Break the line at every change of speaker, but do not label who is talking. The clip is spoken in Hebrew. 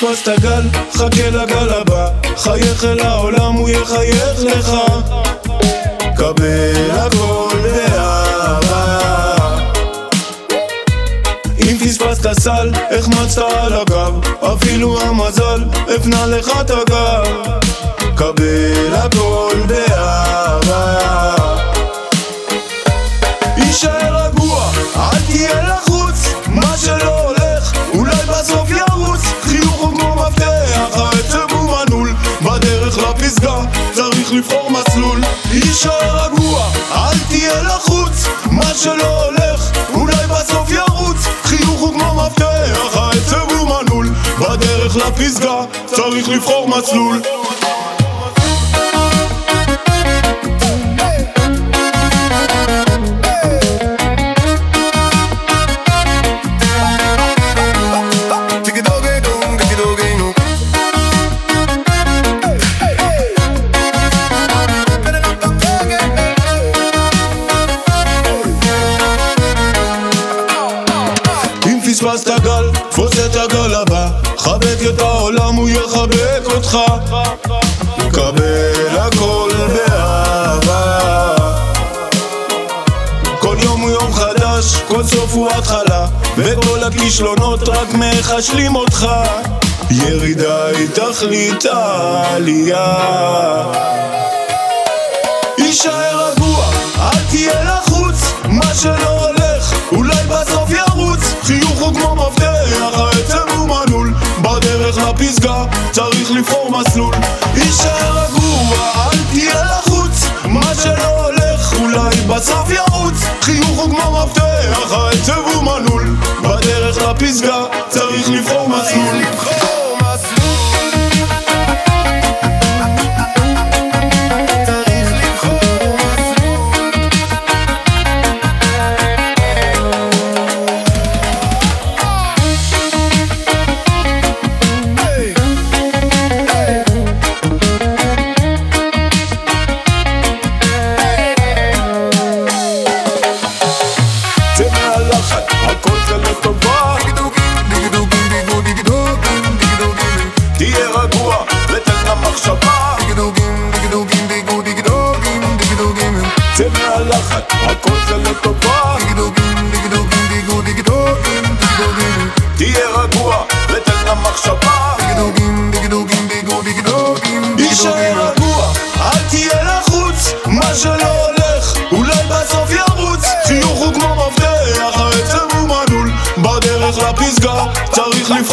פספסת גל, חכה לגל הבא, חייך אל העולם, הוא יחייך לך. קבל הכל באהבה. אם פספסת סל, החמצת על הגב, אפילו המזל הפנה לך את הגב. קבל הכל באהבה. יישאר רגוע, אל תהיה לחוץ, מה שלא הולך אולי בסוף ירוץ. חיוך הוא כמו מפתח, העצב הוא מנעול, בדרך לפסגה צריך לבחור מסלול. יישאר רגוע, אל תהיה לחוץ, מה שלא הולך אולי בסוף ירוץ. חיוך הוא כמו מפתח, העצב הוא מנעול, בדרך לפסגה צריך לבחור מסלול. פספסת גל, תפוס את הגל הבא, חבק את העולם, הוא יחבק אותך. קבל הכל באהבה. כל יום הוא יום חדש, כל סוף הוא התחלה, וכל הכישלונות רק מחשלים אותך. ירידה היא תכלית העלייה. יישאר רגוע, אל תהיה לחוץ, מה שלא הולך אולי בסוף ירוץ. חיוך הוא כמו מפתח, העצב הוא מנעול, בדרך לפסגה צריך לבחור מסלול. יישאר רגוע, אל תהיה לחוץ, מה שלא הולך אולי בסוף ירוץ. חיוך הוא כמו מפתח, העצב הוא מנעול, בדרך לפסגה צריך לבחור מסלול. הכל זה לטובה. תהיה רגוע ותן למחשבה. זה מהלחץ, הכל זה לטובה. תהיה רגוע ותן למחשבה. יישאר רגוע, אל תהיה לחוץ, מה שלא הולך אולי בסוף ירוץ. חיוך הוא כמו מפתח, העצב הוא מנעול, בדרך לפסגה צריך